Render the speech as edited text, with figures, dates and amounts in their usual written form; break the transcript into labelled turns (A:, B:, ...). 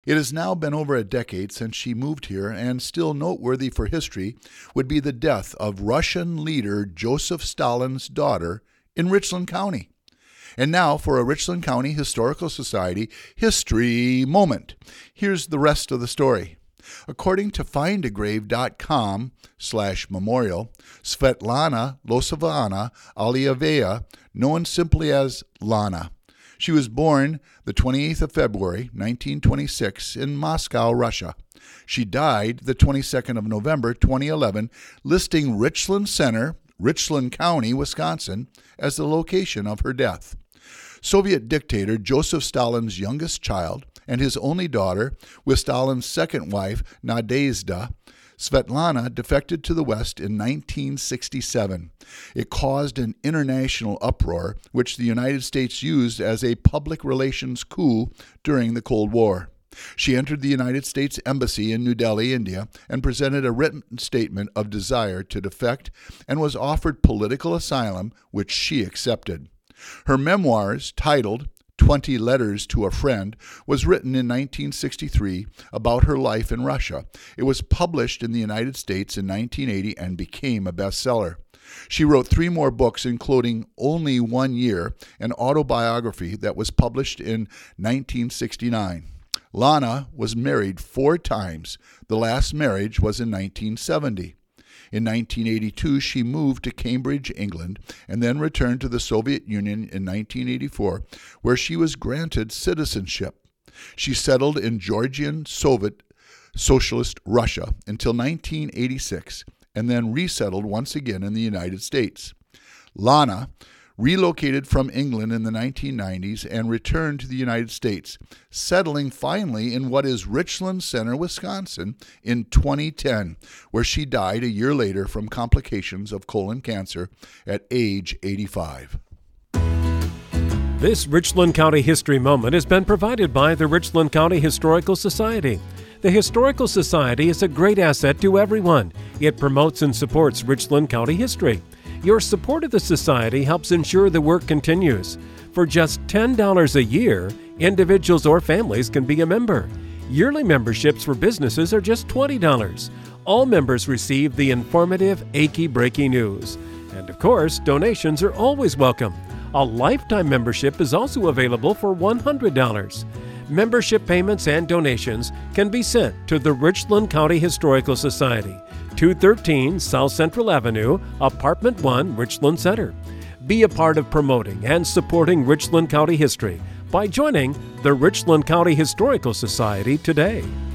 A: It has now been over a decade since she moved here, and still noteworthy for history would be the death of Russian leader Joseph Stalin's daughter in Richland County. And now for a Richland County Historical Society History Moment. Here's the rest of the story. According to findagrave.com/memorial, Svetlana Losovana Alievaya, known simply as Lana. She was born the 28th of February, 1926, in Moscow, Russia. She died the 22nd of November, 2011, listing Richland Center, Richland County, Wisconsin, as the location of her death. Soviet dictator Joseph Stalin's youngest child and his only daughter, with Stalin's second wife, Nadezhda, Svetlana defected to the West in 1967. It caused an international uproar, which the United States used as a public relations coup during the Cold War. She entered the United States Embassy in New Delhi, India, and presented a written statement of desire to defect and was offered political asylum, which she accepted. Her memoirs, titled 20 Letters to a Friend, was written in 1963 about her life in Russia. It was published in the United States in 1980 and became a bestseller. She wrote 3 more books, including Only 1 Year, an autobiography that was published in 1969. Lana was married 4 times. The last marriage was in 1970. In 1982, she moved to Cambridge, England, and then returned to the Soviet Union in 1984, where she was granted citizenship. She settled in Georgian Soviet Socialist Russia until 1986, and then resettled once again in the United States. Lana relocated from England in the 1990s and returned to the United States, settling finally in what is Richland Center, Wisconsin, in 2010, where she died a year later from complications of colon cancer at age 85.
B: This Richland County History Moment has been provided by the Richland County Historical Society. The Historical Society is a great asset to everyone. It promotes and supports Richland County history. Your support of the Society helps ensure the work continues. For just $10 a year, individuals or families can be a member. Yearly memberships for businesses are just $20. All members receive the informative, achy-breaky news. And of course, donations are always welcome. A lifetime membership is also available for $100. Membership payments and donations can be sent to the Richland County Historical Society, 213 South Central Avenue, Apartment 1, Richland Center. Be a part of promoting and supporting Richland County history by joining the Richland County Historical Society today.